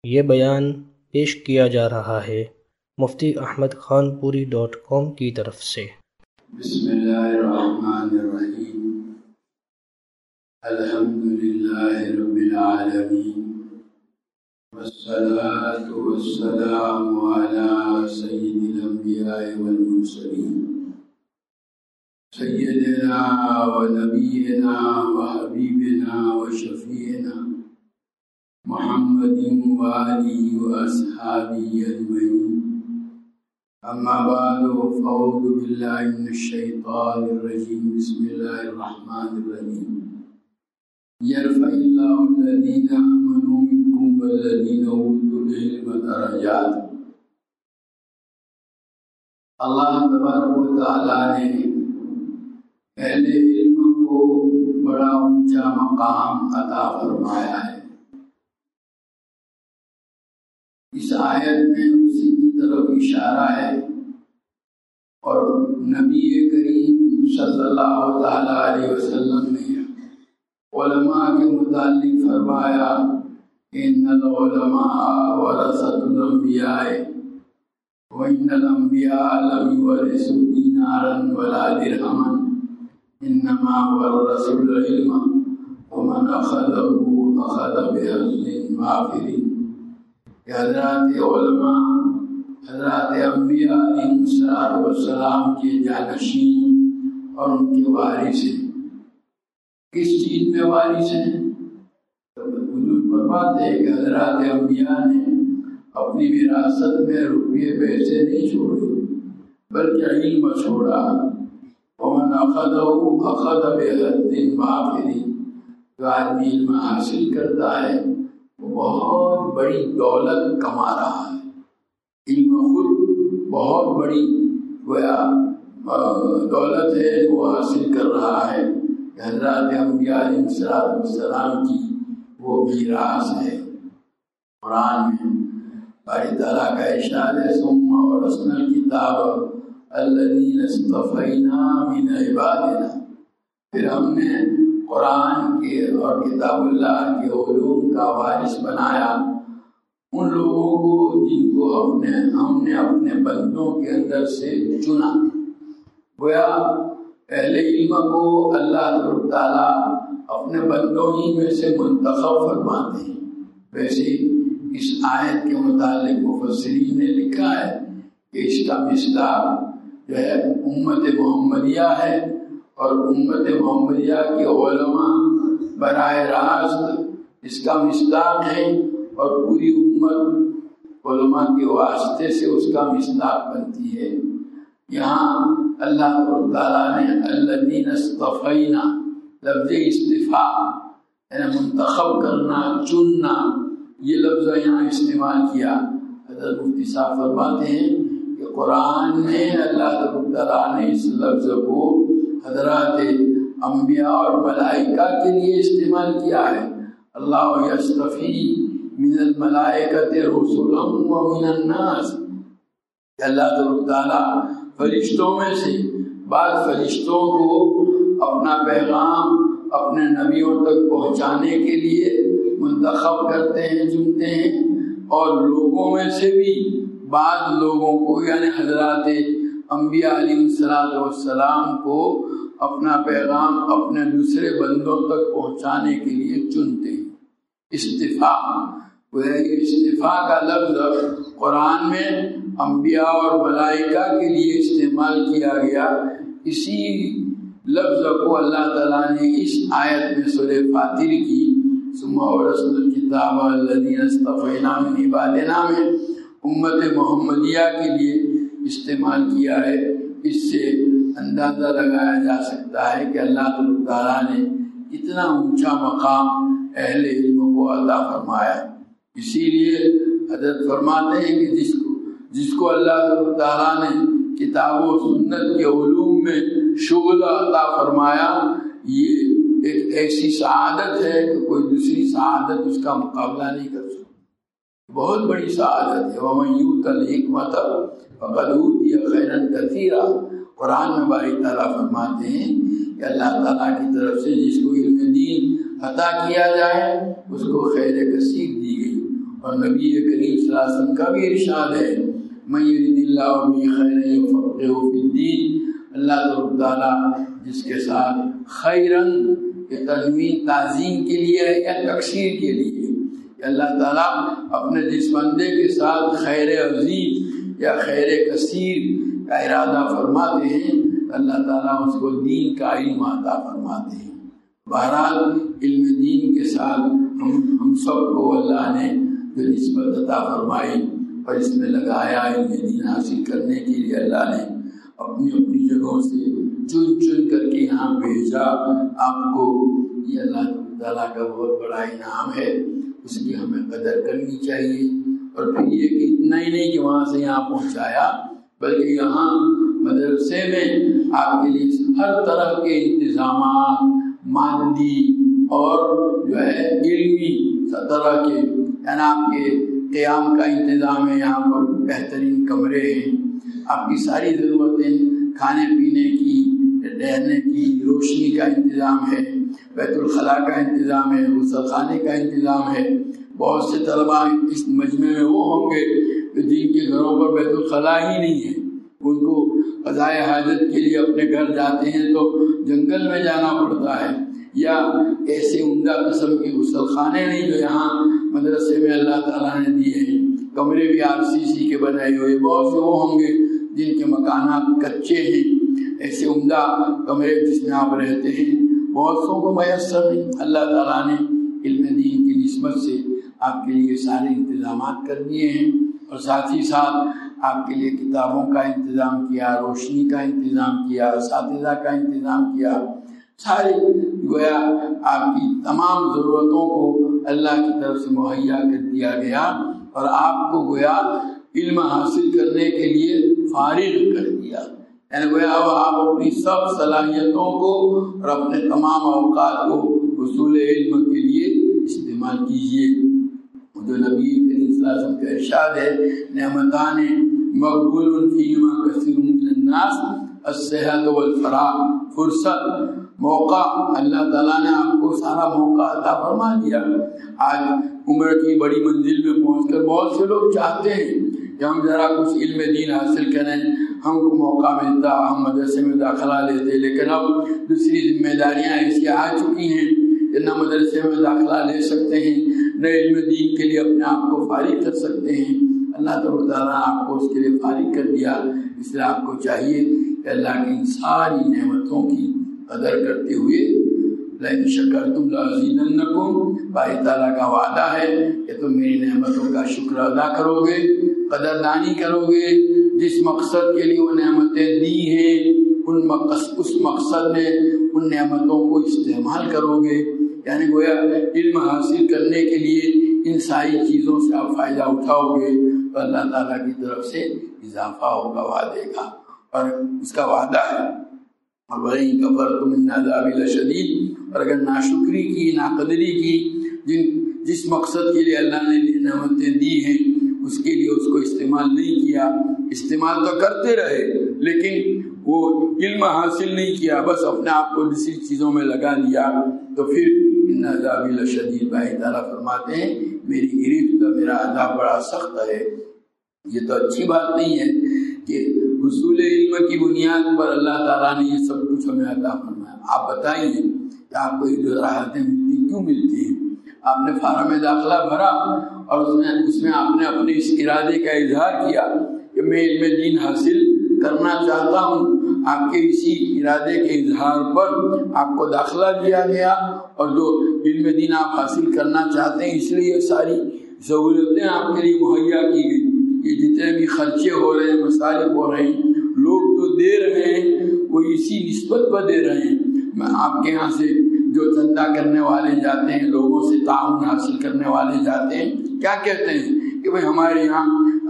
یہ بیان پیش کیا جا رہا ہے مفتی احمد خان پوری .com کی طرف سے۔ بسم اللہ الرحمن الرحیم، الحمدللہ رب العالمین، والصلاة والسلام علی سید الانبیاء والمرسلین، سیدنا و نبینا و حبیبنا و شفیعنا محمد و آلہ و اصحابہ اجمعین۔ اما بعد فاعوذ باللہ من الشیطان الرجیم، بسم اللہ الرحمن الرحیم، یرفع اللہ الذین آمنوا منکم والذین اوتوا العلم درجات۔ اللہ تبارک و تعالیٰ نے اہل علم کو بڑا اونچا مقام عطا فرمایا ہے۔ اس آیت میں اسی کی طرف اشارہ ہے، اور نبی کریم صلی اللہ تعالی علیہ وسلم نے علماء کے متعلق فرمایا ان العلماء ورثۃ الانبیاء وان الانبیاء لم یورثوا دینارا ولا درہما انما ورثوا العلم ومن اخذه اخذ بحظ وافر۔ حضرات علماء حضرات انبیاء علیہ السلام کے جانشین اور ان کے وارث ہیں۔ کس چیز میں وارث ہیں؟ حضور فرماتے ہیں کہ حضرات انبیاء نے اپنی وراثت میں روپیے پیسے نہیں چھوڑے بلکہ علم چھوڑا۔ ومن اخذه اخذ بحظ وافر، جو آدمی علم حاصل کرتا ہے وہ بہت بڑی دولت کما رہا ہے۔ علم خود بہت بڑی دولت ہے وہ حاصل کر رہا ہے۔ حضرات انبیاء علیہ السلام کی وہ میراث ہے۔ قرآن میں باری تعالیٰ کا ارشاد ہے ثم اورثنا الکتاب الذین اصطفینا من عبادنا، پھر ہم نے قرآن کے اور کتاب اللہ کے علوم کا وارث بنایا ان لوگوں کو جن کو ہم نے اپنے بندوں کے اندر سے چنا۔ گویا اہل علم کو اللہ تعالیٰ اپنے بندوں ہی میں سے منتخب فرماتے ہیں۔ ویسے اس آیت کے متعلق مفسرین نے لکھا ہے کہ اس کا مصداق جو ہے امت محمدیہ ہے، اور امت محمدیہ کے علماء براہ راست اس کا مصداق ہے، اور پوری امت علماء کے واسطے سے اس کا مصداق بنتی ہے۔ یہاں اللہ تعالیٰ نے الذین اصطفینا، لفظ استفاء یعنی منتخب کرنا، چننا، یہ لفظ یہاں استعمال کیا۔ حضرت مفتی صاحب فرماتے ہیں کہ قرآن میں اللہ تعالیٰ نے اس لفظ کو حضرات انبیاء اور ملائکہ کے لیے استعمال کیا ہے۔ اللہ یصطفی من الملائکۃ رسلا ومن الناس، اللہ تعالیٰ فرشتوں میں سے بعض فرشتوں کو اپنا پیغام اپنے نبیوں تک پہنچانے کے لیے منتخب کرتے ہیں، چنتے ہیں، اور لوگوں میں سے بھی بعض لوگوں کو یعنی حضرات انبیاء علیہ السلام کو اپنا پیغام اپنے دوسرے بندوں تک پہنچانے کے لیے چنتے ہیں۔ استفاء، استفاء کا لفظ قرآن میں انبیاء اور ملائکہ کے لیے استعمال کیا گیا۔ اسی لفظ کو اللہ تعالیٰ نے اس آیت میں سورہ فاطر کی ثم اورثنا الکتاب الذین اصطفینا من عبادنا میں امت محمدیہ کے لیے استعمال کیا ہے۔ اس سے اندازہ لگایا جا سکتا ہے کہ اللہ تعالیٰ نے کتنا اونچا مقام اہل علم کو عطا فرمایا۔ اسی لیے حضرت فرماتے ہیں کہ جس کو اللہ تعالیٰ نے کتاب و سنت کے علوم میں شغل عطا فرمایا، یہ ایک ایسی سعادت ہے کہ کوئی دوسری سعادت اس کا مقابلہ نہیں کر سکتی۔ بہت بڑی سعادت ہے۔ وَمَن يُؤْتَ الْحِكْمَةَ فَقَدْ أُوتِيَ خَيْرًا كَثِيرًا۔ قرآن میں باری تعالیٰ فرماتے ہیں کہ اللہ تعالیٰ کی طرف سے جس کو علم دین عطا کیا جائے اس کو خیر کثیر دی گئی، اور نبی کریم صلی اللہ علیہ وسلم کا بھی ارشاد ہے من یرید اللہ بہ خیرا یفقہہ فی الدین، اللہ تعالیٰ جس کے ساتھ خیرن یہ تنوین تعظیم کے لیے یا تکثیر کے لیے، اللہ تعالیٰ اپنے جس بندے کے ساتھ خیر عظیم یا خیر کثیر کا ارادہ فرماتے ہیں اللہ تعالیٰ اس کو دین کا علم عطا فرماتے ہیں۔ بہرحال علم دین کے ساتھ ہم سب کو اللہ نے جو نسبت عطا فرمائی اور اس میں لگایا، علم دین حاصل کرنے کے لیے اللہ نے اپنی اپنی جگہوں سے چن چن کر کے یہاں بھیجا آپ کو، یہ اللہ تعالیٰ کا بہت بڑا انعام ہے، اس کی ہمیں قدر کرنی چاہیے۔ اور پھر یہ کہ اتنا ہی نہیں کہ وہاں سے یہاں پہنچایا، بلکہ یہاں مدرسے میں آپ کے لیے ہر طرح کے انتظامات مادی اور جو ہے علمی طرح کے، یعنی آپ کے قیام کا انتظام ہے، یہاں پر بہترین کمرے ہیں، آپ کی ساری ضرورتیں کھانے پینے کی، رہنے کی، روشنی کا انتظام ہے، بیت الخلاء کا انتظام ہے، غسل خانے کا انتظام ہے۔ بہت سے طلباء اس مجمع میں وہ ہوں گے جن کے گھروں پر بیت الخلاء ہی نہیں ہے، ان کو قضائے حاجت کے لیے اپنے گھر جاتے ہیں تو جنگل میں جانا پڑتا ہے، یا ایسے عمدہ قسم کے غسل خانے نہیں جو یہاں مدرسے میں اللہ تعالیٰ نے دیے ہیں۔ کمرے بھی RCC کے بنائے ہوئے، بہت سے وہ ہوں گے جن کے مکانات کچے ہیں، ایسے عمدہ کمرے جس میں آپ رہتے ہیں بہت سو کو میسر نہیں۔ اللہ تعالیٰ نے علم دین کی نسبت سے آپ کے لیے سارے انتظامات کر دیے ہیں، اور ساتھ ہی ساتھ آپ کے لیے کتابوں کا انتظام کیا، روشنی کا انتظام کیا، اساتذہ کا انتظام کیا، سارے گویا آپ کی تمام ضرورتوں کو اللہ کی طرف سے مہیا کر دیا گیا، اور آپ کو گویا علم حاصل کرنے کے لیے فارغ کر دیا، یعنی گویا آپ اپنی سب صلاحیتوں کو اور اپنے تمام اوقات کو حصول علم کے لیے استعمال کیجیے۔ جو نبی کریم صلی اللہ علیہ وسلم کا ارشاد ہے نعمتان مقبول فیہما کثیر من الناس الصحت والفراغ، فرصت، موقع، اللہ تعالیٰ نے آپ کو سارا موقع عطا فرما دیا۔ آج عمر کی بڑی منزل میں پہنچ کر بہت سے لوگ چاہتے ہیں کہ ہم ذرا کچھ علم دین حاصل کریں، ہم کو موقع ملتا ہم مدرسے میں داخلہ لیتے، لیکن اب دوسری ذمہ داریاں ایسی آ چکی ہیں کہ نہ مدرسے میں داخلہ لے سکتے ہیں، نہ علم دین کے لیے اپنے آپ کو فارغ کر سکتے ہیں۔ اللہ تعالیٰ نے آپ کو اس کے لیے فارغ کر دیا، اس لیے آپ کو چاہیے کہ اللہ کی ان ساری نعمتوں کی قدر کرتے ہوئے لئن شکرتم لازیدنکم، باری تعالیٰ کا وعدہ ہے کہ تم میری نعمتوں کا شکر ادا کرو گے، قدردانی کرو گے، جس مقصد کے لیے وہ نعمتیں دی ہیں اس مقصد میں ان نعمتوں کو استعمال کرو گے، یعنی گویا علم حاصل کرنے کے لیے ان ساری چیزوں سے آپ فائدہ اٹھاؤ گے تو اللہ تعالیٰ کی طرف سے اضافہ ہوگا وعدے کا، اور اس کا وعدہ ہے اور وَإِن كَفَرْتُمْ إِنَّ عَذَابِي لَشَدِيدٌ، اور اگر ناشکری کی، ناقدری کی، جس مقصد کے لیے اللہ نے نعمتیں دی ہیں اس کے لیے اس کو استعمال نہیں کیا، استعمال تو کرتے رہے لیکن وہ علم حاصل نہیں کیا، بس اپنے آپ کو دوسری چیزوں میں لگا دیا، تو پھر ان عذابی لشدید، بھائی تعالیٰ فرماتے ہیں میری گرفت، میرا عذاب بڑا سخت ہے۔ یہ تو اچھی بات نہیں ہے کہ حصول علم کی بنیاد پر اللہ تعالیٰ نے یہ سب کچھ ہمیں عطا فرمایا۔ آپ بتائیے کہ آپ کو یہ جو راحتیں ملتی کیوں ملتی ہیں؟ آپ نے فارم داخلہ بھرا اور اس میں آپ نے اپنے اس ارادے کا اظہار کیا کہ میں علم دین حاصل کرنا چاہتا ہوں، آپ کے اسی ارادے کے اظہار پر آپ کو داخلہ دیا گیا، اور جو علم دین آپ حاصل کرنا چاہتے ہیں اس لیے یہ ساری سہولتیں آپ کے لیے مہیا کی گئی۔ یہ جتنے بھی خرچے ہو رہے ہیں، مصارف ہو رہے ہیں، لوگ جو دے رہے ہیں وہ اسی نسبت پر دے رہے ہیں۔ میں آپ کے ہاں سے جو چندہ کرنے والے جاتے ہیں، لوگوں سے تعاون حاصل کرنے والے جاتے ہیں، کیا کہتے ہیں کہ بھئی ہمارے یہاں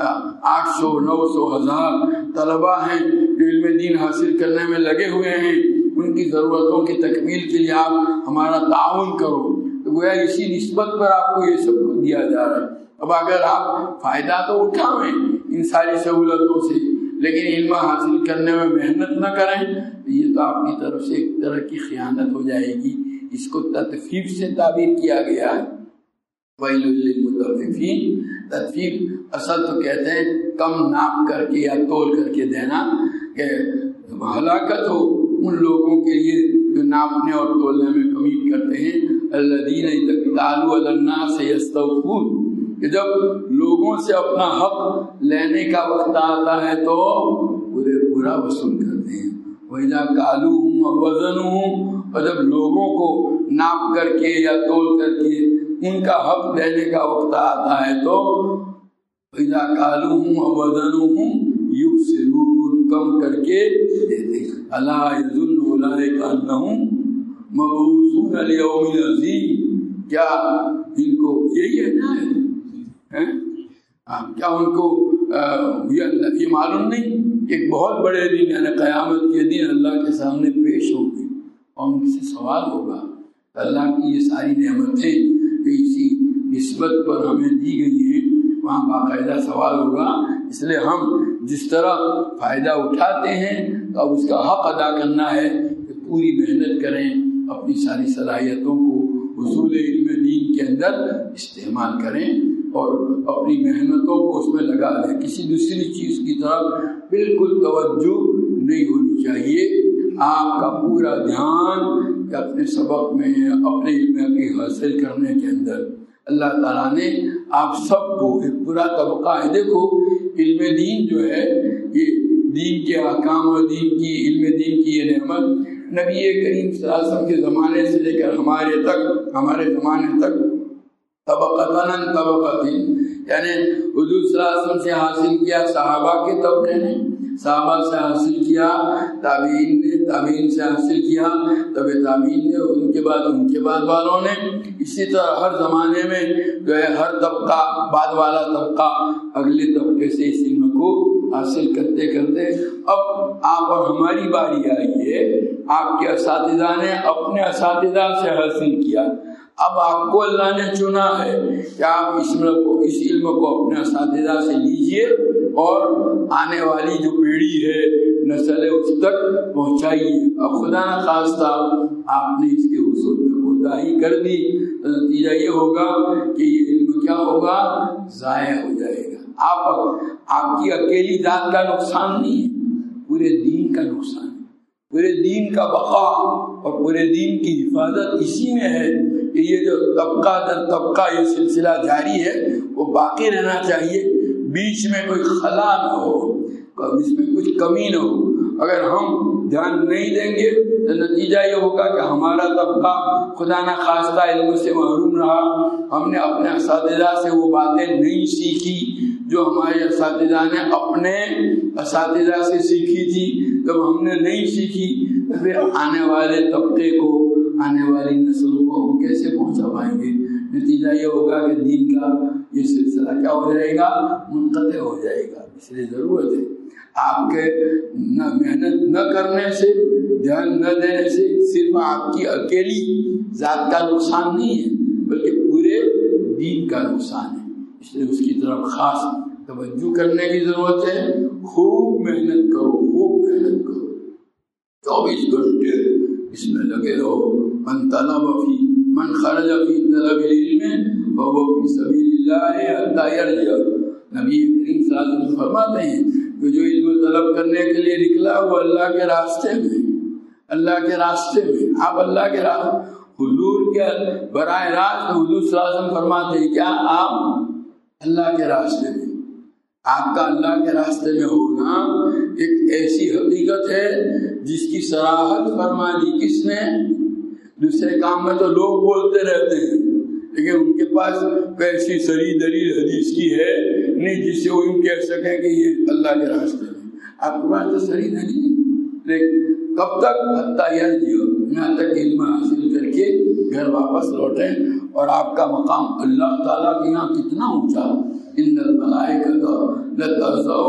800 900 1000 طلباء ہیں جو علم دین حاصل کرنے میں لگے ہوئے ہیں، ان کی ضرورتوں کی تکمیل کے لیے آپ ہمارا تعاون کرو، تو گویا اسی نسبت پر آپ کو یہ سب دیا جا رہا ہے۔ اب اگر آپ فائدہ تو اٹھائیں ان ساری سہولتوں سے لیکن علم حاصل کرنے میں محنت نہ کریں تو یہ تو آپ کی طرف سے ایک طرح کی خیانت ہو جائے گی۔ اس کو تطفیف سے تعبیر کیا گیا ہے، وَيْلٌ لِّلْمُتَفِّفِينَ۔ المطففین، تطفیف اصل تو کہتے ہیں کم ناپ کر کے یا تول کر کے دینا، کہ ہلاکت ہو ان لوگوں کے لیے جو ناپنے اور تولنے میں کمی کرتے ہیں۔ الذین اذا اکتالوا علی الناس یستوفون، کہ جب لوگوں سے اپنا حق لینے کا وقت آتا ہے تو پورا وصول کرتے ہیں۔ وَإِذَا كَالُوهُمْ وَوَزَنُوهُمْ، اور جب لوگوں کو ناپ کر کے یا تول کر کے ان کا حق دینے کا وقت آتا ہے تو وَإِذَا كَالُوهُمْ وَوَزَنُوهُمْ يُخْسِرُونَ، کم کر کے دیتے ہیں۔ أَلَا يَظُنُّ أُولَئِكَ أَنَّهُمْ مَبْعُوثُونَ لِيَوْمٍ عَظِيمٍ، کیا ان کو یہی ہے کیا ان کو یہ معلوم نہیں ایک بہت بڑے دن یعنی قیامت کے دن اللہ کے سامنے پیش ہوگی اور ان سے سوال ہوگا۔ اللہ کی یہ ساری نعمتیں جو اسی نسبت پر ہمیں دی گئی ہیں وہاں باقاعدہ سوال ہوگا۔ اس لیے ہم جس طرح فائدہ اٹھاتے ہیں تو اب اس کا حق ادا کرنا ہے کہ پوری محنت کریں، اپنی ساری صلاحیتوں کو حصول علم دین کے اندر استعمال کریں اور اپنی محنتوں کو اس میں لگا دیں۔ کسی دوسری چیز کی طرف بالکل توجہ نہیں ہونی چاہیے۔ آپ کا پورا دھیان اپنے سبق میں، اپنے علم کی حاصل کرنے کے اندر۔ اللہ تعالیٰ نے آپ سب کو ایک پورا طبقہ ہے، دیکھو علم دین جو ہے یہ دین کے احکام اور دین کی علم دین کی یہ نعمت نبی کریم صلی اللہ علیہ وسلم کے زمانے سے لے کر ہمارے زمانے تک طبقتاً یعنی حضور صلی اللہ علیہ وسلم سے حاصل کیا صحابہ کے طبقے نے، صحابہ سے حاصل کیا تابعین نے، تابعین سے حاصل کیا تابعین نے، ان کے بعد والوں نے، اسی طرح ہر زمانے میں جو ہے ہر طبقہ بعد والا طبقہ اگلے طبقے سے اس علم کو حاصل کرتے کرتے اب آپ اور ہماری باری آئی ہے۔ آپ کے اساتذہ نے اپنے اساتذہ سے حاصل کیا، اب آپ کو اللہ نے چنا ہے کہ آپ اس علم کو اپنے اساتذہ سے لیجئے اور آنے والی جو پیڑھی ہے نسل ہے اس تک پہنچائیے۔ اب خدا نہ خواستہ آپ نے اس کے حصول میں کوتاہی کر دی تو نتیجہ یہ ہوگا کہ یہ علم کیا ہوگا، ضائع ہو جائے گا۔ آپ کی اکیلی ذات کا نقصان نہیں ہے، پورے دین کا نقصان ہے۔ پورے دین کا بقا اور پورے دین کی حفاظت اسی میں ہے کہ یہ جو طبقہ در طبقہ یہ سلسلہ جاری ہے وہ باقی رہنا چاہیے، بیچ میں کوئی خلا نہ ہو، اس میں کچھ کمی نہ ہو۔ اگر ہم دھیان نہیں دیں گے تو نتیجہ یہ ہوگا کہ ہمارا طبقہ خدا نہ خواستہ علم سے محروم رہا، ہم نے اپنے اساتذہ سے وہ باتیں نہیں سیکھی جو ہمارے اساتذہ نے اپنے اساتذہ سے سیکھی تھی۔ جب ہم نے نہیں سیکھی تو پھر آنے والے طبقے کو، آنے والی نسلوں کو ہم کیسے پہنچا پائیں گے؟ نتیجہ یہ ہوگا کہ دین کا یہ سلسلہ کیا ہو جائے گا، منقطع ہو جائے گا۔ اس لیے ضرورت ہے آپ کے محنت نہ کرنے سے، دھیان نہ دینے سے صرف آپ کی اکیلی ذات کا نقصان نہیں ہے بلکہ پورے دین کا نقصان ہے۔ اس لیے اس کی طرف خاص توجہ کرنے کی ضرورت ہے۔ خوب محنت کرو، خوب محنت کرو، 24 گھنٹے اس میں لگے رہو۔ من خرج فی طلب العلم فهو فی سبیل اللہ حتی یرجع۔ نبی کریم صلی اللہ علیہ وسلم فرماتے ہیں کہ جو علم طلب کرنے کے لیے نکلا وہ اللہ کے راستے میں، اللہ کے راستے میں، آپ اللہ کے راستے، حضور کے براہ راست حضور صلی اللہ علیہ وسلم فرماتے ہیں کیا آپ اللہ کے راستے میں، آپ کا اللہ کے راستے میں ہونا ایک ایسی حقیقت ہے جس کی صراحت فرما دی کس نے؟ دوسرے کام میں تو لوگ بولتے رہتے ہیں لیکن ان کے پاس ایسی صریح دلیل حدیث کی ہے نہیں جس سے وہ ان کہہ سکیں کہ یہ اللہ کے راستے میں۔ آپ کے پاس تو صریح دلیل، لیکن کب تک؟ حتی یرجع، یہاں تک علم حاصل کر کے گھر واپس لوٹیں اور آپ کا مقام اللہ تعالیٰ کے یہاں کتنا اونچا۔ ان الملائکۃ لتضع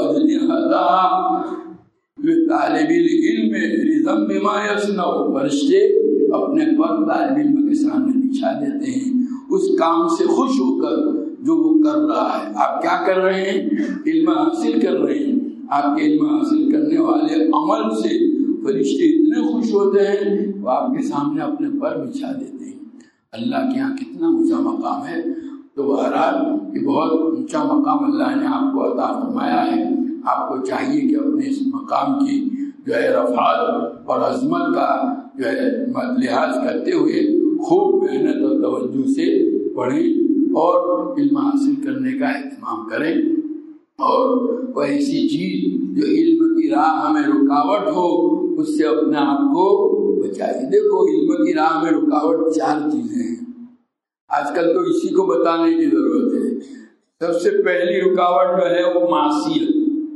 اجنحتها لطالب العلم رضا بما یصنع، فرشتے اپنے پر طالب علم کے سامنے بچھا دیتے ہیں اس کام سے خوش ہو کر جو وہ کر رہا ہے۔ آپ کیا کر رہے ہیں؟ علم حاصل کر رہے ہیں۔ آپ کے علم حاصل کرنے والے عمل سے فرشتے اتنے خوش ہوتے ہیں وہ آپ کے سامنے اپنے پر بچھا دیتے ہیں۔ اللہ کے یہاں کتنا اونچا مقام ہے۔ تو بہرحال یہ بہت اونچا مقام اللہ نے آپ کو عطا فرمایا ہے. آپ کو چاہیے کہ اپنے اس مقام کی جو ہے رفعت اور عظمت کا جو ہے لحاظ کرتے ہوئے خوب محنت اور توجہ سے پڑھیں اور علم حاصل کرنے کا اہتمام کریں. اور کوئی ایسی چیز جو علم کی راہ ہمیں رکاوٹ ہو اس سے اپنے آپ کو بچائیے. دیکھو علم کی راہ میں رکاوٹ 4 چیزیں ہیں. آج کل تو اسی کو بتانے کی ضرورت ہے. سب سے پہلی رکاوٹ جو ہے وہ معصیت،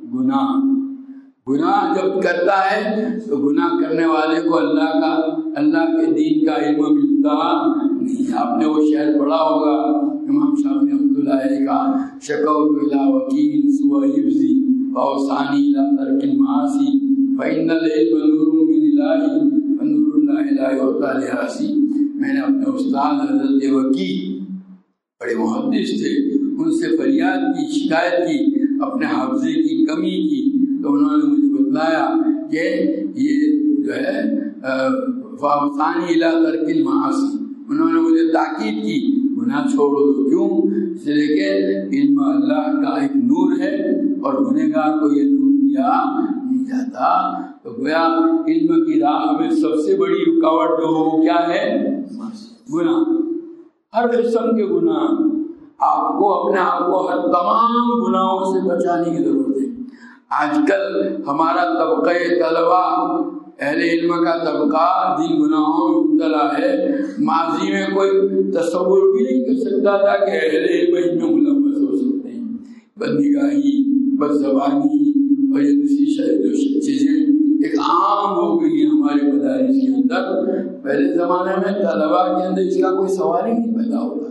گناہ جب کرتا ہے تو گناہ کرنے والے کو اللہ کے دین کا علم ملتا نہیں. آپ نے وہ شعر پڑھا ہوگا امام شافعی رحمۃ اللہ علیہ کا، شکوت الی وکیل سوء حفظی واوصانی الی ترک المعاصی فإن العلم نور من الہ ونور اللہ لا یعطی لعاصی. میں نے اپنے استاد حضرت وکیل بڑے محدث تھے، ان سے فریاد کی، شکایت کی اپنے حافظے کی کمی کی، تو انہوں نے مجھے بتلایا کہ یہ جو ہے فاوصانی الی ترک المعاصی، انہوں نے مجھے تاکید کی گناہ چھوڑو. تو کیوں؟ اس لیے کہ علم اللہ کا ایک نور ہے اور گنہگار کو یہ نور دیا نہیں جاتا. تو گویا علم کی راہ میں سب سے بڑی رکاوٹ جو وہ کیا ہے؟ گناہ. ہر قسم کے گناہ. آپ کو اپنے آپ کو ہر تمام گناہوں سے بچانے کی ضرورت ہے. آج کل ہمارا طبقہ طلبا، اہل علم کا طبقہ جن گناہوں میں مبتلا ہے، ماضی میں کوئی تصور بھی نہیں کر سکتا تھا کہ اہل علم ان میں ملوث ہو سکتے ہیں. بدنگاہی، بد زبانی اور یہ دوسری جو چیزیں ایک عام ہو گئی ہیں ہمارے مدارس کے اندر. پہلے زمانے میں طلبا کے اندر اس کا کوئی سوال ہی نہیں پیدا ہوتا.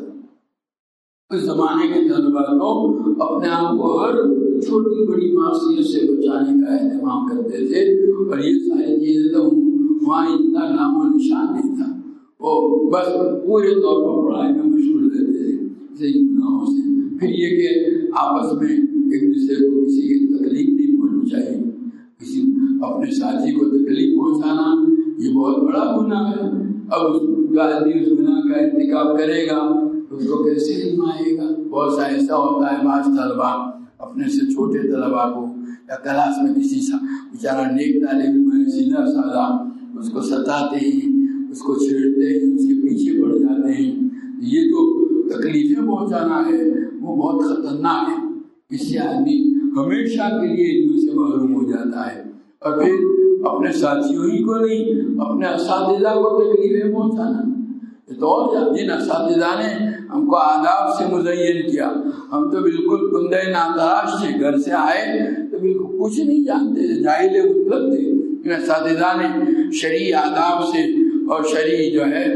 اس زمانے کے طلبا کو اپنے آپ کو ہر چھوٹی بڑی معصیت سے بچانے کا اہتمام کرتے تھے، اور یہ ساری چیزیں تو وہاں اتنا نام و نشان نہیں تھا. وہ بس پورے طور پر پڑھائی میں مشغول رہتے تھے صحیح گناہوں سے. پھر یہ کہ آپس میں ایک دوسرے کو کسی کی تکلیف نہیں پہنچانی چاہیے. کسی اپنے ساتھی کو تکلیف پہنچانا یہ بہت بڑا گناہ ہے. اب جو آدمی اس گناہ کا ارتکاب کرے گا اس کو کیسے علم آئے گا؟ بہت سا ایسا ہوتا ہے بعض طلبا اپنے سے چھوٹے طلبا کو یا کلاس میں کسی بیچارہ نیک طالب علم ہے سیدھا سادہ، اس کو ستاتے ہیں، اس کو چھیڑتے ہیں، اس کے پیچھے پڑ جاتے ہیں. یہ جو تکلیفیں پہنچانا ہے وہ بہت خطرناک ہے. اس سے آدمی ہمیشہ کے لیے علم سے محروم ہو جاتا ہے. اور پھر اپنے ساتھیوں ہی کو نہیں، اپنے اساتذہ کو تکلیفیں پہنچانا. تو اور جن اساتذہ نے ہم کو آداب سے مزین کیا، ہم تو بالکل کندے ناتراش تھے، گھر سے آئے تو بالکل کچھ نہیں جانتے تھے، جاہل مطلب تھے. ان اساتذہ نے شرعی آداب سے اور شرعی جو ہے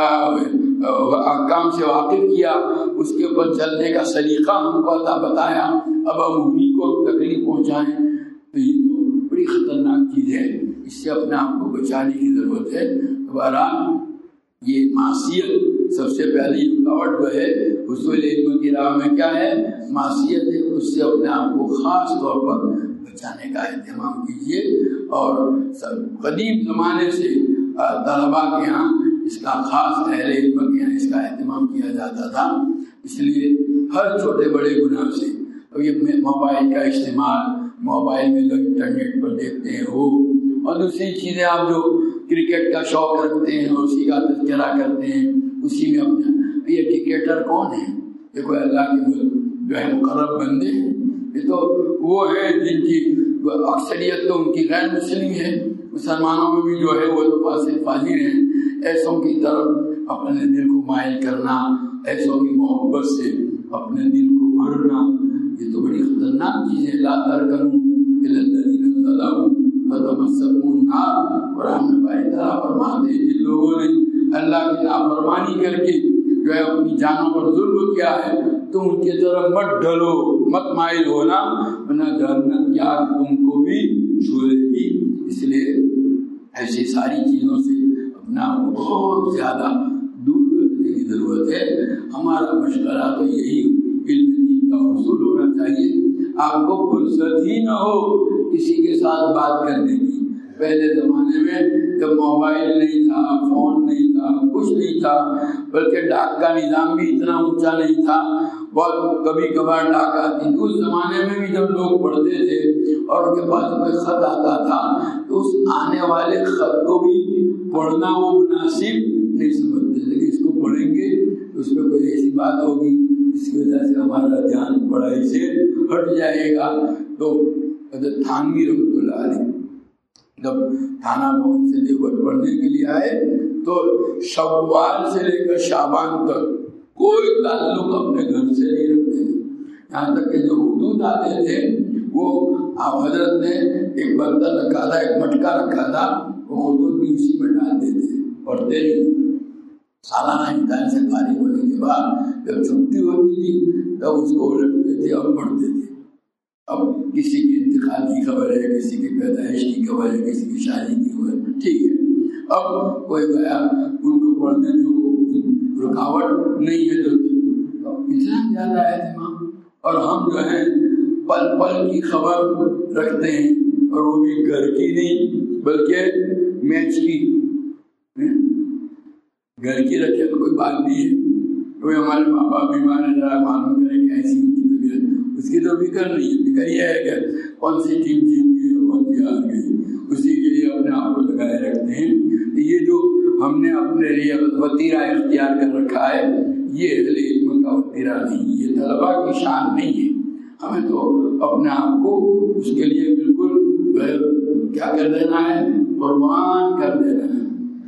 احکام سے واقف کیا، اس کے اوپر چلنے کا سلیقہ ہم کو عطا بتایا. اب ہم انہیں کو تکلیف پہنچائیں تو یہ تو بڑی خطرناک چیز ہے. اس سے اپنے آپ کو بچانے کی ضرورت ہے. بہرحال یہ معصیت سب سے پہلی رکاوٹ جو ہے حصول علم کی راہ میں کیا ہے؟ معصیت ہے. اس سے اپنے آپ کو خاص طور پر بچانے کا اہتمام کیجیے. اور قدیم زمانے سے طلبا کے یہاں اس کا خاص اہل علم کے یہاں اس کا اہتمام کیا جاتا تھا. اس لیے ہر چھوٹے بڑے گناہ سے، اب یہ موبائل کا استعمال، موبائل میں لوگ انٹرنیٹ پر دیکھتے ہیں ہو، اور دوسری چیزیں آپ جو کرکٹ کا شوق رکھتے ہیں اور اسی کا تذکرہ کرتے ہیں، اسی میں اپنا یہ کرکٹر کون ہے؟ یہ کوئی اللہ کے جو ہے مقرب بندے ہیں. یہ تو وہ ہیں جن کی اکثریت تو ان کی غیر مسلم ہے. مسلمانوں میں بھی جو ہے وہ تو فاسق فاجر ہیں. ایسوں کی طرف اپنے دل کو مائل کرنا، ایسوں کی محبت سے اپنے دل کو بھرنا، یہ تو بڑی خطرناک چیز ہے. لا ترکنوا الی الذین ظلموا فتمسکوا النار. قرآن میں باری طرح فرماتے ہیں جن لوگوں نے اللہ کی نافرمانی کر کے جو ہے اپنی جانوں پر ظلم کیا ہے، تم ان کی طرف مت ڈھلو، مت مائل ہونا، ورنہ جہنم کی آگ تم کو بھی چھو لے گی. اس لیے ایسی ساری چیزوں سے اپنا بہت زیادہ دور رکھنے کی ضرورت ہے. ہمارا مشورہ تو یہی علم دین کا حصول ہونا چاہیے. آپ کو فرصت ہی نہ ہو کسی کے ساتھ بات کرنے کی. پہلے زمانے میں جب موبائل نہیں تھا، فون نہیں تھا، کچھ نہیں تھا، بلکہ ڈاک کا نظام بھی اتنا اونچا نہیں تھا، بہت کبھی کبھار ڈاک آتی تھی۔ اس زمانے میں بھی جب لوگ پڑھتے تھے اور ان کے پاس کوئی خط آتا تھا تو اس آنے والے خط کو بھی پڑھنا وہ مناسب نہیں سمجھتے تھے کہ اس کو پڑھیں گے تو اس میں کوئی ایسی بات ہوگی جس کی وجہ سے ہمارا دھیان پڑھائی سے ہٹ جائے گا۔ تو حضرت تھانوی رحمۃ اللہ علیہ جب تھانہ بہن سے دیوبند پڑھنے کے لیے آئے تو شوال سے لے کر شعبان تک کوئی تعلق اپنے گھر سے نہیں رکھتے ہیں، یہاں تک کہ جو خطوط آتے تھے وہ آپ حضرت نے ایک برتن رکھا تھا، ایک مٹکا رکھا تھا، وہ خطوط بھی اسی میں ڈالتے تھے، پڑھتے نہیں۔ سالانہ امتحان سے فارغ ہونے کے بعد جب چھٹی ہوتی تھی تب اس کو الٹتے تھے اور پڑھتے تھے۔ اب کسی کی انتقال کی خبر ہے، کسی کی پیدائش کی خبر ہے، کسی کی شادی کی خبر ہے، ٹھیک ہے، اب کوئی گیا ان کو پڑھنے میں وہ رکاوٹ نہیں ہے، تو اتنا زیادہ اہتمام، اور ہم جو ہے پل پل کی خبر رکھتے ہیں، اور وہ بھی گھر کی نہیں بلکہ میچ کی۔ گھر کی رکھے تو کوئی بات نہیں ہے، کوئی ہمارے ماں باپ بیمار ہے ذرا معلوم کرے کہ ایسی ان کی طبیعت، اس کی تو فکر نہیں ہے، فکر یہ ہے کہ کون سی ٹیم جیت گئی اور کون سی ہار گئی، اسی کے لیے اپنے آپ کو لگائے رکھتے ہیں۔ یہ جو ہم نے اپنے لیے وتیرہ اختیار کر رکھا ہے یہ اہل علم کا وتیرہ نہیں، یہ طلباء کی شان نہیں ہے، ہمیں تو اپنے آپ کو اس کے لیے بالکل کیا کر دینا ہے، قربان کر دینا ہے۔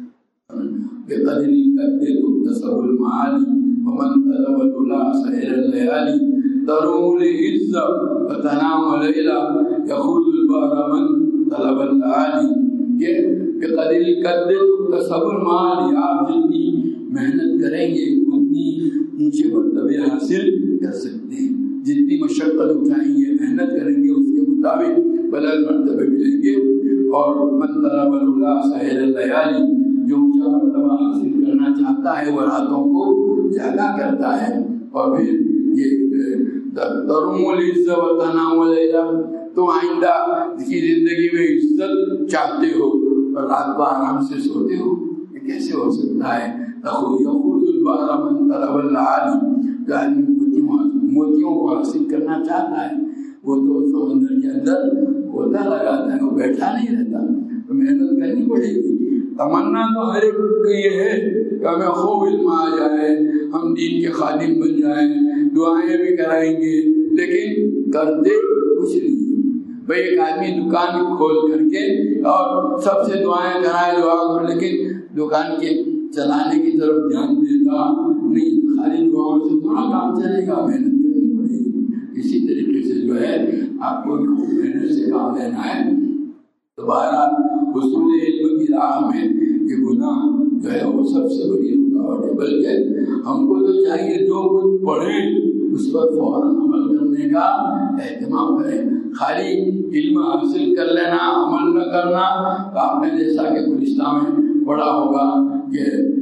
بقدر القد تكتسب المعالي ومن طلب العلا سهر الليالي تروم العز وتنام ليلا يخوض البحر من طلب العالي۔ کہ بقدر القد تكتسب المعالي، آپ جتنی محنت کریں گے اتنی اونچے مرتبے حاصل کر سکتے ہیں، جتنی مشقت اٹھائیں گے محنت کریں گے اس کے مطابق بلند مرتبے ملیں گے۔ اور من طلب العلا سهر الليالي، جو اونچا مرتبہ حاصل کرنا چاہتا ہے وہ راتوں کو جاگا کرتا ہے۔ اور پھر یہ تروم العز وتنام لیلا، تو آئندہ کی زندگی میں عزت چاہتے ہو اور رات کو آرام سے سوتے ہو، یہ کیسے ہو سکتا ہے؟ یخوض البحر من طلب العالی، جو آدمی موتیوں کو حاصل کرنا چاہتا ہے وہ تو سمندر کے اندر ہوتا لگاتا ہے، وہ بیٹھا نہیں رہتا، تو محنت کرنی پڑے گی۔ تمنا تو ہر ایک کو یہ ہے کہ ہمیں خوب علم آ جائے، ہم دین کے خادم بن جائیں، دعائیں بھی کرائیں گے، لیکن کرتے کچھ نہیں۔ بھئی ایک آدمی دکان کھول کر کے اور سب سے دعائیں کرائے، دعا کر، لیکن دکان کے چلانے کی طرف دھیان دیتا نہیں، خالی دعاؤں سے تھوڑا کام چلے گا، محنت کرنی پڑے گی۔ اسی طریقے سے جو ہے آپ کو خوب محنت سے کام لینا ہے۔ دوبارہ حصول علم کی راہ میں یہ گناہ جو ہے وہ سب سے بڑی رکاوٹ ہے، بلکہ ہم کو تو چاہیے جو کچھ پڑھیں اس پر فوراً عمل کرنے کا اہتمام کریں۔ خالی علم حاصل کر لینا، عمل نہ کرنا، آپ نے جیسا کہ گلستان میں پڑھا ہوگا کہ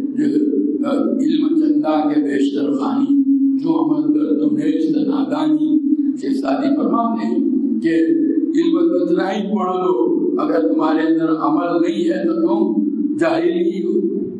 جو علم چندہ کے بیشتر خانی، جو عمل در تمہیں استنادانی، شیخ سعدی فرماتے ہیں کہ علم کتنا ہی پڑھ لو اگر تمہارے اندر عمل نہیں ہے تو تم جاہل ہی ہو۔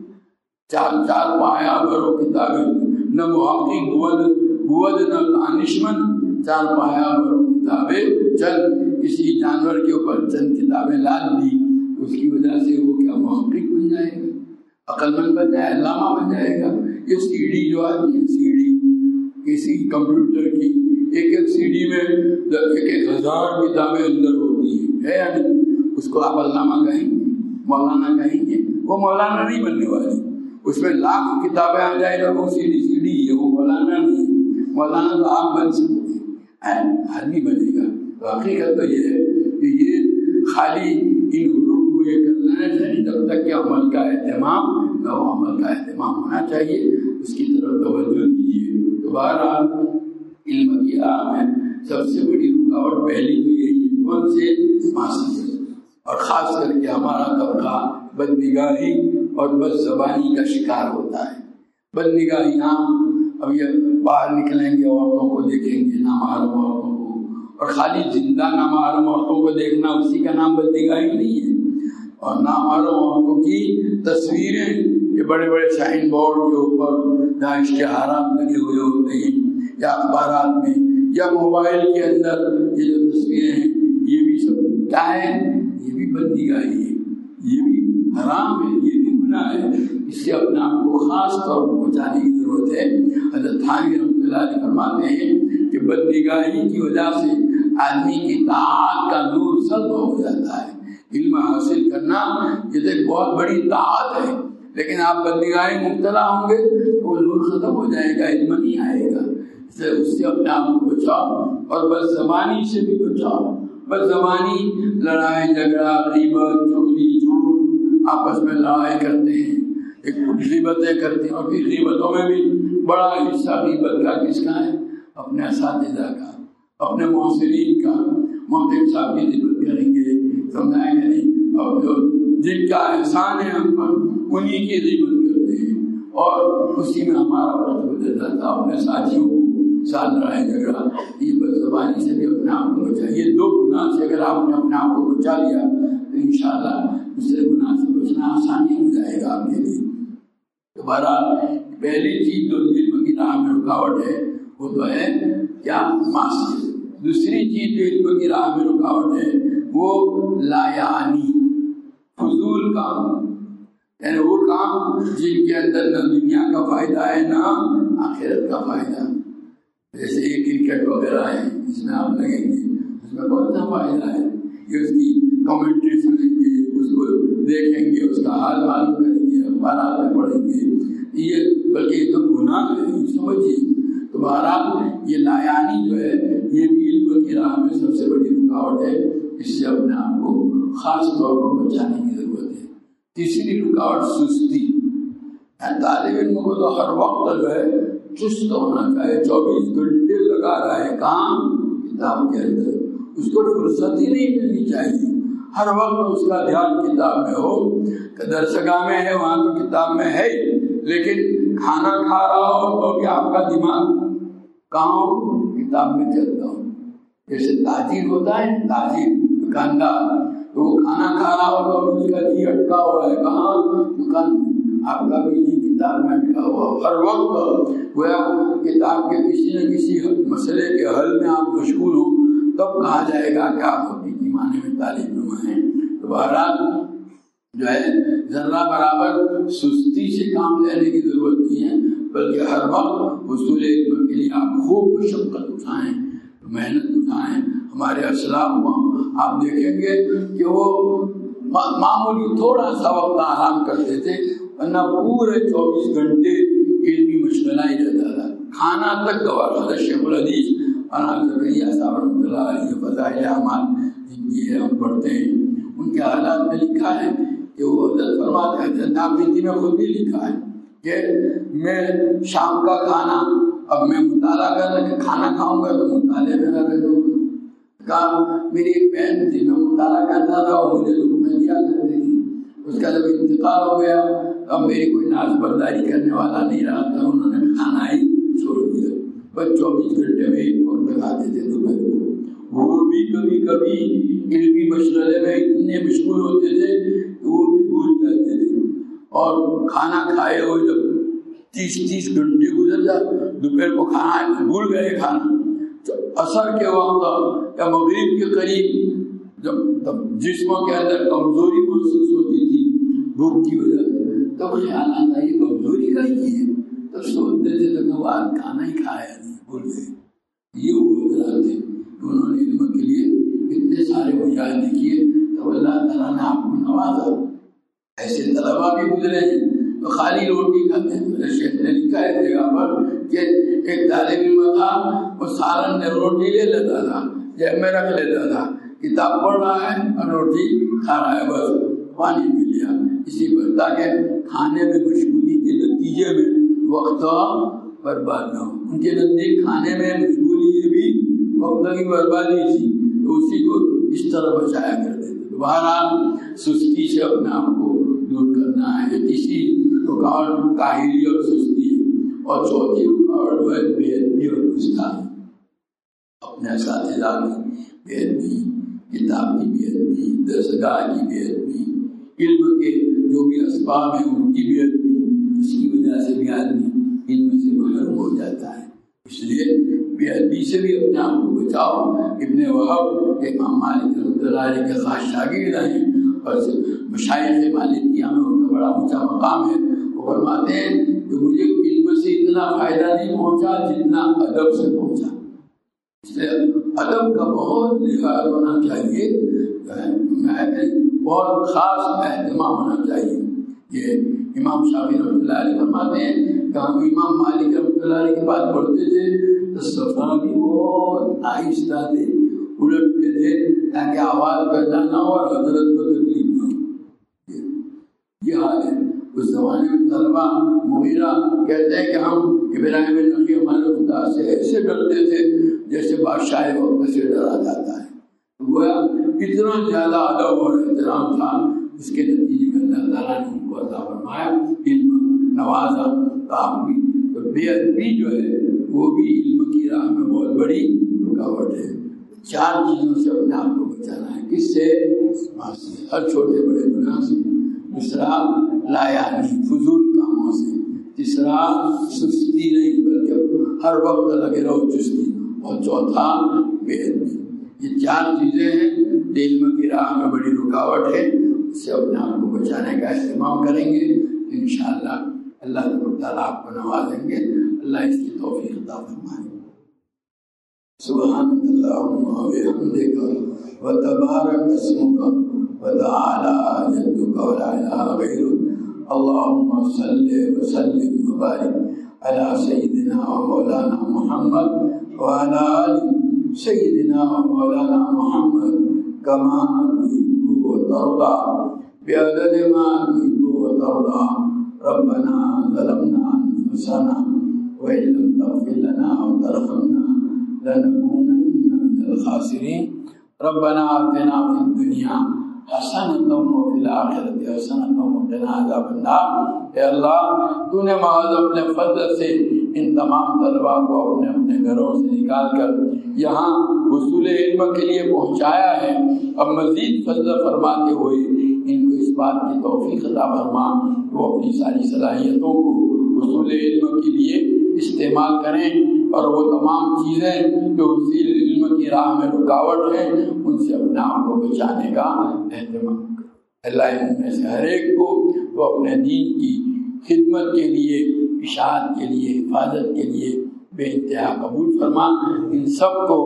چار پایا بھرو کتابیں، نہ محقق بود نہ دانشمند، چار پایا بھرو کتابیں، چند کسی جانور کے اوپر چند کتابیں لاد دی، اس کی وجہ سے وہ کیا محقق بن جائے گا، عقل مند بن جائے، علامہ بن جائے گا۔ یہ سی ڈی جو آتی ہے، سی ڈی کسی کمپیوٹر کی، ایک سی ڈی میں 1000 کتابیں اندر ہوتی ہے یا نہیں؟ اس کو آپ علامہ کہیں گے، مولانا کہیں گے، وہ مولانا نہیں بننے والی۔ اس میں لاکھ کتابیں آ جائے گا، وہ سی ڈی ہے، وہ مولانا نہیں ہے۔ مولانا تو آپ بن سکتے ہیں، آدمی بنے گا۔ تو حقیقت تو یہ ہے کہ یہ خالی ان حروف کو یہ کرنا ہے، یعنی جب تک کہ عمل کا اہتمام نہ ہو، عمل کا اہتمام ہونا چاہیے، اس کی طرف توجہ دیجیے۔ دوبارہ علم کی راہ میں سب سے بڑی رکاوٹ پہلی تو یہی ہے، کون سے؟ معصیت، اور خاص کر کے ہمارا طبقہ بد نگاہی اور بد زبانی کا شکار ہوتا ہے۔ بد نگاہی عام، اب یہ باہر نکلیں گے عورتوں کو دیکھیں گے، نامحرم عورتوں کو، اور خالی زندہ نامحرم عورتوں کو دیکھنا اسی کا نام بد نگاہی نہیں ہے۔ اور نامحرم عورتوں کی تصویریں، یہ بڑے بڑے سائن بورڈ کے اوپر جہاں اشتہارات لگے ہوئے ہوتے ہیں، یا اخبارات میں یا موبائل کے اندر یہ جو تصویریں ہیں یہ بھی سب کیا ہے؟ یہ بھی بدنگاہی ہے، یہ بھی حرام ہے، یہ بھی گناہ ہے۔ اس سے اپنے آپ کو خاص طور پر بچانے کی ضرورت ہے۔ حضرت تھانوی رحمۃ اللہ علیہ فرماتے ہیں کہ بدنگاہی کی وجہ سے آدمی کی طاعت کا نور سلب ہو جاتا ہے۔ علم حاصل کرنا یہ ایک بہت بڑی طاعت ہے، لیکن آپ بدنگاہی مبتلا ہوں گے تو وہ نور ختم ہو جائے گا، علم نہیں آئے گا۔ اس سے اپنے آپ کو بچاؤ اور بد زبانی سے بھی بچاؤ۔ بد زبانی لڑائی جھگڑا، غیبت، چغلی، جھوٹ، آپس میں لڑائی کرتے ہیں، ایک غیبتیں کرتے ہیں، اور پھر غیبتوں میں بھی بڑا حصہ غیبت کا کس کا ہے؟ اپنے اساتذہ کا، اپنے محسنین کا۔ محترم صاحب کی غیبت کریں گے، سمجھائیں گے نہیں، اور جو جن کا احسان ہے ہم پر انہی کی غیبت کرتے ہیں، اور اسی میں ہمارا وقت گزر جاتا۔ اپنے ساتھیوں کو ساتھ لڑائی جھگڑا، یہ بد زبانی سے بھی اپنے آپ کو بچا۔ یہ دو گناہ سے اگر آپ نے اپنے آپ کو بچا لیا تو انشاءاللہ دوسرے گناہ سے بچنا آسانی ہو جائے گا آپ کے لیے۔ دوبارہ پہلی چیز جو علم کی راہ میں رکاوٹ ہے وہ تو ہے کیا؟ معصیت۔ دوسری چیز جو علم کی راہ میں رکاوٹ ہے وہ لا یعنی، فضول کام، یعنی وہ کام جن کے اندر نہ دنیا کا فائدہ ہے نہ آخرت کا فائدہ۔ جیسے یہ کرکٹ وغیرہ ہے، اس میں آپ لگیں گے، اس میں بہت سا فائدہ ہے کہ اس کی کمنٹری سنیں گے، اس کو دیکھیں گے، اس کا حال معلوم کریں گے، اخبارات میں پڑھیں گے، یہ بلکہ یہ تو گناہ ہے، یہ سمجھیے۔ تو بہرحال یہ لایانی جو ہے یہ بھی علم کی راہ میں سب سے بڑی رکاوٹ ہے، اس سے اپنے آپ کو خاص طور پر بچانے کی ضرورت ہے۔ تیسری رکاوٹ سستی، طالب علم کو تو ہر وقت جو ہے چست ہونا چاہیے، 24 گھنٹے لگا رہا ہے کام کتاب کے اندر، اس کو فرصت ہی نہیں ملنی چاہیے، ہر وقت اس کا دھیان کتاب میں ہو۔ درسگاہ میں ہے وہاں تو کتاب میں ہے، لیکن کھانا کھا رہا ہو تو بھی آپ کا دماغ کہاں ہو؟ کتاب میں چلتا ہو۔ جیسے تاجر ہوتا ہے، تاجر دکاندار، تو وہ کھانا کھا رہا ہو تو اس کا جی اٹکا ہوا ہے کہاں؟ دکان میں۔ آپ کا بھی جی کتاب میں اٹکا ہوا، ہر وقت گویا کتاب کے کسی نہ کسی مسئلے کے حل میں آپ مشغول ہوں، تب کہا جائے گا کہ آپ حقیقی معنی میں طالب علم ہیں۔ تو بہرحال جو ہے ذرہ برابر سستی سے کام لینے کی ضرورت نہیں ہے، بلکہ ہر وقت حصول علم کے لیے آپ خوب مشقت اٹھائیں، محنت اٹھائیں۔ ہمارے اسلاف کو آپ دیکھیں گے کہ وہ معمولی تھوڑا سا وقت آرام کرتے تھے، ورنہ پورے 24 گھنٹے علمی مشغلہ ہی رہتا تھا، کھانا تک گوارا۔ شیخ الحدیث مولانا زکریا صاحب رحمۃ اللہ علیہ فضائل اعمال جن کی ہے ہم پڑھتے ہیں، ان کے حالات میں لکھا ہے کہ وہ حضرت فرماتے ہیں، حضرت نابندی میں خود بھی لکھا ہے کہ میں شام کا کھانا اب میں مطالعہ کر رہا کہ کھانا کھاؤں گا تو مطالعے میں نہ رہوں گا۔ کہا میری ایک بہن تھی، میں مطالعہ کرتا تھا اور مجھے میں دیا کرتی تھی، اس کا جب انتقال ہو گیا اب میری کوئی ناز برداری کرنے والا نہیں رہا تھا، انہوں نے کھانا ہی چھوڑ دیا۔ بس 24 گھنٹے میں ایک وقت لگاتے تھے دوپہر کو، وہ بھی کبھی کبھی علمی مشغلے میں اتنے مشغول ہوتے تھے کہ وہ بھی بھول جاتے تھے، اور کھانا کھائے ہوئے جب 30 گھنٹے گزر جائے، دوپہر کو کھانا بھول گئے کھانا، عصر کے وقت یا مغرب کے قریب جب جسموں کے اندر کمزوری محسوس ہوتی تھی بھوک کی وجہ سے، تب خیال آتا یہ کمزوری کا ہی ہے، تب سوچتے تھے تو آج کھانا ہی کھایا نہیں، بھول گئے۔ یہ وہ حضرات تھے، انہوں نے علم کے لیے اتنے سارے مجاہدے کیے، تو اللہ تعالیٰ نے آپ کو نوازا۔ ایسے طلبا بھی گزرے ہیں تو خالی روٹی کھاتے ہیں۔ میرے شیخ نے لکھا ہے جگہ پر کہ ایک طالب علم تھا، وہ سالن میں روٹی لے لیتا تھا، جیب میں رکھ لیتا تھا، کتاب پڑھ رہا ہے اور روٹی کھا رہا ہے، بس پانی پی لیا اسی پر، تاکہ کھانے میں مشغولی کے نتیجے میں وقت برباد نہ ہو۔ ان کے نزدیک کھانے میں مشغولی یہ بھی وقت کی بربادی تھی، تو اسی کو اس طرح بچایا کرتے تھے۔ بہرحال سستی سے اپنے آپ کو دور کرنا ہے، کسی رکاوٹ کاہلی اور سستی، اور چوتھی رکاوٹ جو ہے بے ادبی اور گستاخی، اپنے اساتذہ کی بے ادبی، کتاب کی بے ادبی، درسگاہ کی بے ادبی، علم کے جو بھی اسباب ہیں ان کی بے ادبی، اس کی وجہ سے بھی آدمی علم سے محروم ہو جاتا ہے۔ اس لیے بے ادبی سے بھی اپنے آپ کو بچاؤ۔ ابن وہب امام مالک رحمۃ اللہ علیہ کے خاص شاگرد ہیں اور مشائخ مالکیہ میں ان کا بڑا اونچا مقام ہے۔ وہ فرماتے ہیں کہ مجھے علم سے اتنا فائدہ نہیں پہنچا جتنا ادب سے پہنچا، اس لیے ادب کا بہت لحاظ ہونا چاہیے، بہت خاص اہتمام ہونا چاہیے۔ یہ امام شافعی رحمۃ اللہ علیہ فرماتے ہیں کہ ہم امام مالک رحمۃ اللہ علیہ کے پاس پڑھتے تھے تو صفحہ بھی بہت آہستہ تھے، الٹتے تھے تاکہ آواز پیدا نہ ہو اور حضرت کو تکلیف نہ ہو۔ یہ حال ہے۔ اس زمانے میں طلبہ مغیرہ کہتے ہیں کہ ہم ابراہیم نقی ہمارے خدا سے ایسے ڈرتے تھے جیسے بادشاہ وقت سے ڈرا جاتا ہے۔ گویا اتنا زیادہ ادب اور احترام تھا، اس کے نتیجے میں اللہ تعالیٰ نے ان کو عطا فرمایا، علم نوازا۔ آپ بھی تو بے ادبی جو ہے وہ بھی علم کی راہ میں بہت بڑی رکاوٹ ہے۔ 4 چیزوں سے اپنے آپ کو بچانا ہے۔ کس سے؟ معصیت، ہر چھوٹے بڑے گناہ سے۔ دوسرا لا یعنی فضول کاموں سے۔ تیسرا سستی نہیں بلکہ ہر وقت لگے رہو چستی۔ اور چوتھا بے ادبی۔ یہ 4 چیزیں ہیں جو علم کی راہ میں بڑی رکاوٹ ہے، اس سے اپنے آپ کو بچانے کا اہتمام کریں گے انشاءاللہ اللہ تعالیٰ آپ کو نوازیں گے۔ اللہ اس کی توفیق عطا فرمائے۔ سبحانک اللہم و بحمدک و تبارک اسمک و تعالی جدک و لا الہ غیرک۔ اللہم صلی وسلم وبارک علی سیدنا و مولانا محمد وعلی آل سیدنا و مولانا محمد کما تحب و ترضى بعدد ما تحب و ترضى۔ ربنا ظلمنا انفسنا وإن لم تغفر لنا وترحمنا لنكونن من الخاسرين۔ ربنا آتنا في الدنيا حسنة وفي الآخرة حسنة وقنا عذاب النار۔ اے اللہ تو نے محض اپنے فضل سے ان تمام طلباء کو اپنے اپنے گھروں سے نکال کر یہاں حصول علم کے لیے پہنچایا ہے، اب مزید فضل فرماتے ہوئے ان کو اس بات کی توفیق عطا فرما وہ اپنی ساری صلاحیتوں کو حصول علم کے لیے استعمال کریں، اور وہ تمام چیزیں جو حصول علم کی راہ میں رکاوٹ ہیں ان سے اپنے آپ کو بچانے کا اہتمام کریں۔ اللہ ان میں سے ہر ایک کو وہ اپنے دین کی خدمت کے لیے، اشاعت کے لیے، حفاظت کے لیے بے انتہا قبول فرما۔ ان سب کو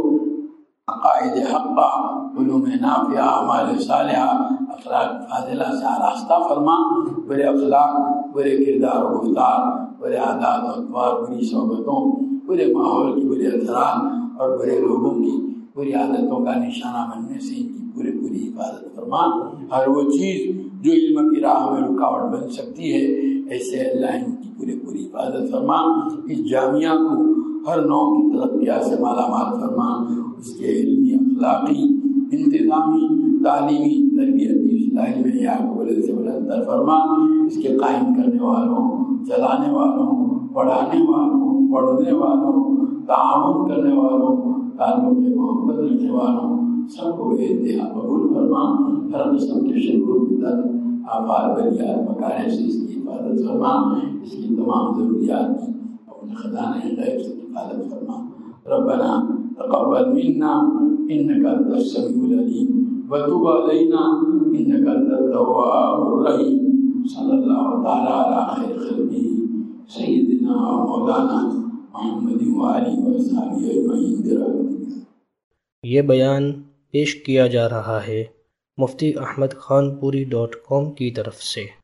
عقائد حقہ، علوم نافعہ، اعمال صالحہ، اخلاق فاضلہ سے آراستہ فرما۔ برے اخلاق، برے کردار و گفتار، برے عادات و اطوار، بری صحبتوں، برے ماحول کی برے اثرات اور برے لوگوں کی بری عادتوں کا نشانہ بننے سے ان کی پوری حفاظت فرما۔ ہر وہ چیز جو علم کی راہ میں رکاوٹ بن سکتی ہے ایسے اللہ ان کی پوری حفاظت فرما۔ اس جامعہ کو ہر نوع کی ترقیات سے مالا مال فرما، اس کے علمی، اخلاقی، انتظامی، تعلیمی، تربیتی، اصلاحی معیار کو بلند سے بلندتر فرما۔ اس کے قائم کرنے والوں، چلانے والوں، پڑھانے والوں، پڑھنے والوں، تعاون کرنے والوں، تعلق محبت رکھنے والوں سب کو بے انتہا قبول فرما۔ ہر قسم کے شرور فتن، آفات، بلیات، مکارہ سے اس کی حفاظت فرما۔ اس کی تمام ضروریات کی اپنے خزانہ غیب سے حفاظت فرما۔ ربنا تقبل منا انك انت السميع العليم وتب علينا انك انت التواب الرحيم۔ صلی اللہ تعالی علی خیر خلقہ سیدنا مولانا محمد وآلہ وصحبہ اجمعین برحمتک۔ یہ بیان پیش کیا جا رہا ہے مفتی احمد خان پوری .com کی طرف سے۔